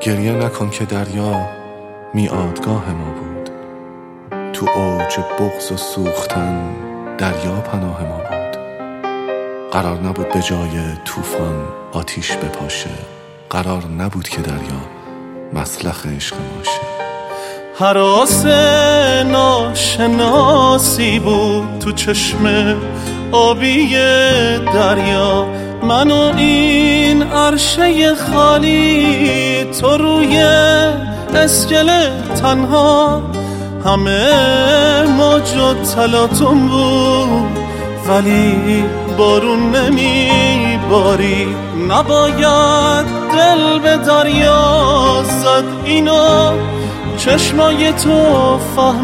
گریه نکن که دریا میعادگاه ما بود، تو اوج بغض و سوختن دریا پناه ما بود. قرار نبود به جای طوفان آتیش بپاشه، قرار نبود که دریا مسلخ عشق باشه. هراس ناشناسی بود تو چشم آبی دریا، من و این عرشه خالی، تو روی اسکله تنها، همه موج و تلاطم بود ولی بارون نمی باری. نباید دل به دریا زد، اینو چشمای تو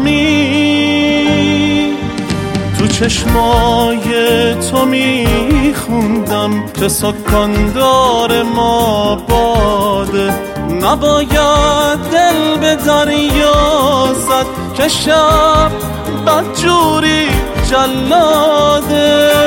فهمی، تو چشمای تو میخوندم که سکندار ما باده. نباید دل به دریا زد که شب بدجوری جلاده.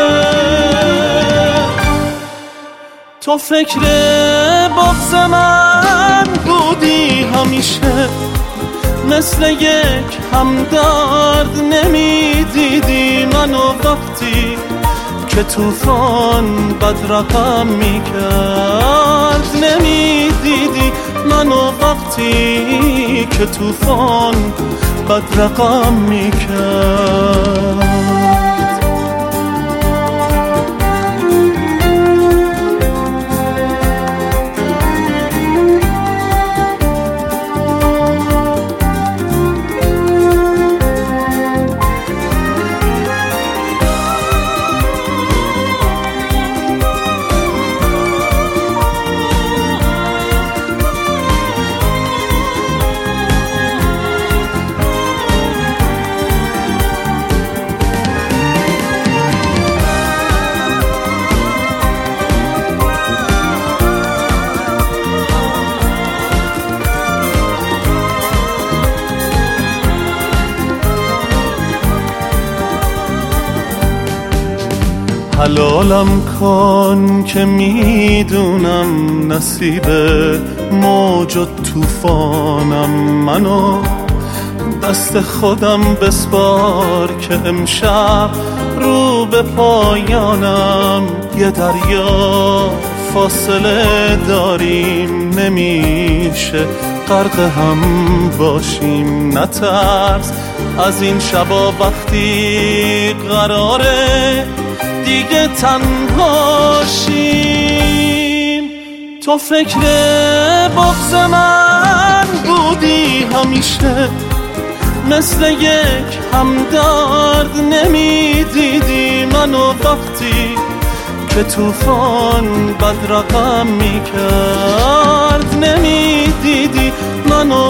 تو فکر بغض من بودی همیشه، مثل یک همدرد نمیدیدی منو وقتی که طوفان بد رقم میکرد. نمیدیدی منو وقتی که طوفان بد رقم میکرد. حلالم کن که میدونم نصیب موج و طوفانم، منو دست خودم بسپار که امشب رو به پایانم. یه دریا فاصله داریم، نمیشه غرق هم باشیم. نترس از این شبا وقتی قراره دیگه تنها شیم. تو فکر بغض من بودی همیشه، مثل یک همدرد نمیدیدی منو وقتی که طوفان بد رقم میکرد. نمیدیدی منو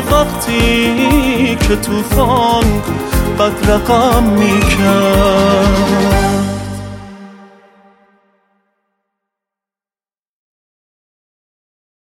وقتی که طوفان بد رقم میکرد.